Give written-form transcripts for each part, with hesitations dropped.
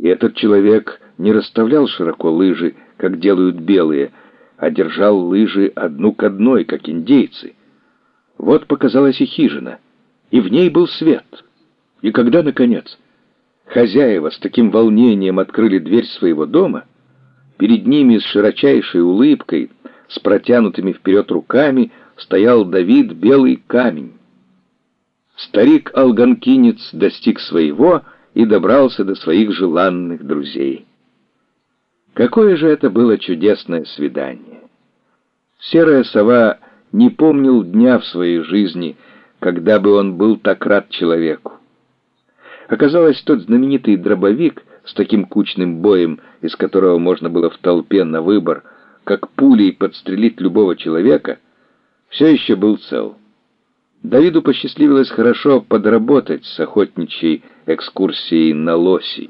И этот человек не расставлял широко лыжи, как делают белые, а держал лыжи одну к одной, как индейцы. Вот показалась и хижина, и в ней был свет. И когда, наконец, хозяева с таким волнением открыли дверь своего дома, перед ними с широчайшей улыбкой, с протянутыми вперед руками, стоял Давид Белый Камень. Старик-алганкинец достиг своего и добрался до своих желанных друзей. Какое же это было чудесное свидание! Серая сова не помнил дня в своей жизни, когда бы он был так рад человеку. Оказалось, тот знаменитый дробовик с таким кучным боем, из которого можно было в толпе на выбор, как пулей подстрелить любого человека, все еще был цел. Давиду посчастливилось хорошо подработать с охотничьей экскурсией на лоси.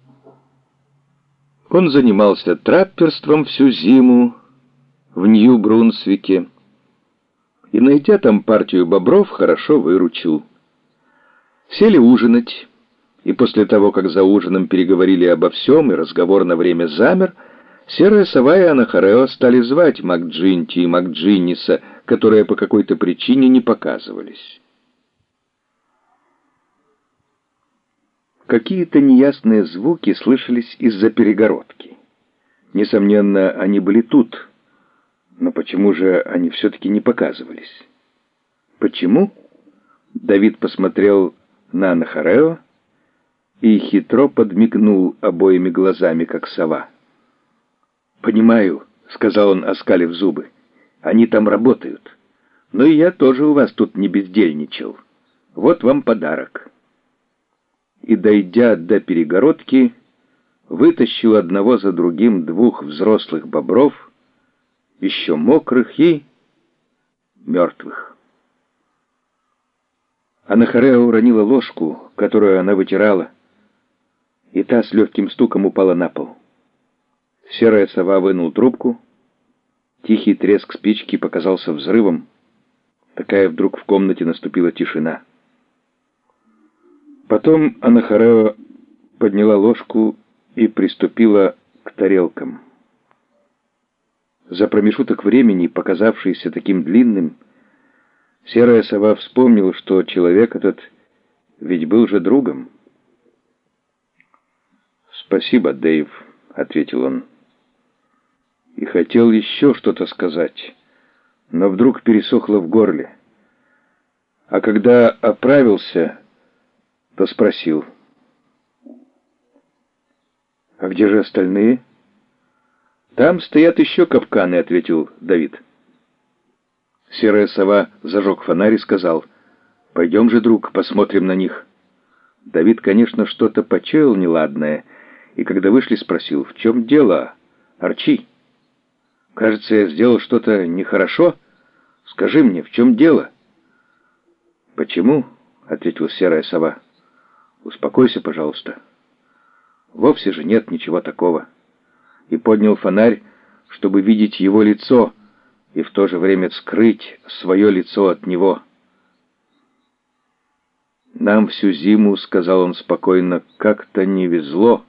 Он занимался трапперством всю зиму в Нью-Брунсвике и, найдя там партию бобров, хорошо выручил. Сели ужинать, и после того, как за ужином переговорили обо всем, и разговор на время замер, Серая сова и Анахорео стали звать Макджинти и Макджинниса, которые по какой-то причине не показывались. Какие-то неясные звуки слышались из-за перегородки. Несомненно, они были тут, но почему же они все-таки не показывались? Почему? Давид посмотрел на Анахорео и хитро подмигнул обоими глазами, как сова. «Понимаю», — сказал он, оскалив зубы, — «они там работают. Но и я тоже у вас тут не бездельничал. Вот вам подарок». И, дойдя до перегородки, вытащил одного за другим двух взрослых бобров, еще мокрых и мертвых. Анахорео уронила ложку, которую она вытирала, и та с легким стуком упала на пол. Серая сова вынул трубку. Тихий треск спички показался взрывом. Такая вдруг в комнате наступила тишина. Потом Анахорео подняла ложку и приступила к тарелкам. За промежуток времени, показавшийся таким длинным, Серая сова вспомнила, что человек этот ведь был же другом. «Спасибо, Дэйв», — ответил он. И хотел еще что-то сказать, но вдруг пересохло в горле. А когда оправился, то спросил: «А где же остальные?» «Там стоят еще капканы», — ответил Давид. Серая сова зажег фонарь и сказал: «Пойдем же, друг, посмотрим на них». Давид, конечно, что-то почуял неладное, и когда вышли, спросил: «В чем дело, Арчи? Кажется, я сделал что-то нехорошо. Скажи мне, в чем дело?» «Почему?» — ответила серая сова. «Успокойся, пожалуйста. Вовсе же нет ничего такого». И поднял фонарь, чтобы видеть его лицо и в то же время скрыть свое лицо от него. «Нам всю зиму, — сказал он спокойно, — как-то не везло.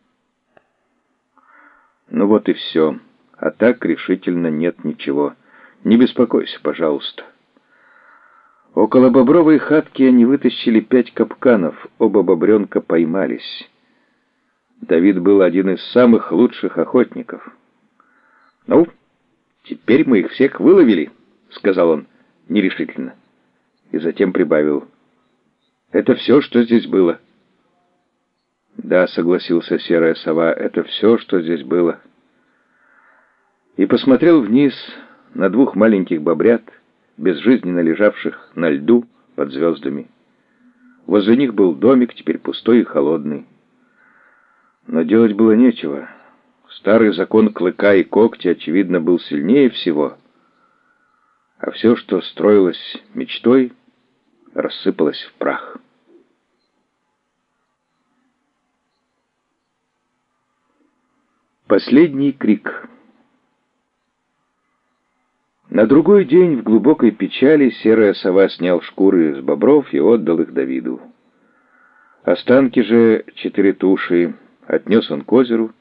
Ну вот и все. А так решительно нет ничего. Не беспокойся, пожалуйста». Около бобровой хатки они вытащили 5 капканов. Оба бобренка поймались. Давид был один из самых лучших охотников. «Ну, теперь мы их всех выловили», — сказал он нерешительно. И затем прибавил: «Это все, что здесь было». «Да», — согласился серая сова, — «это все, что здесь было». И посмотрел вниз на 2 маленьких бобрят, безжизненно лежавших на льду под звездами. Возле них был домик, теперь пустой и холодный. Но делать было нечего. Старый закон клыка и когтя, очевидно, был сильнее всего. А все, что строилось мечтой, рассыпалось в прах. Последний крик. На другой день в глубокой печали серая сова снял шкуры с бобров и отдал их Давиду. Останки же 4 туши Отнес он к озеру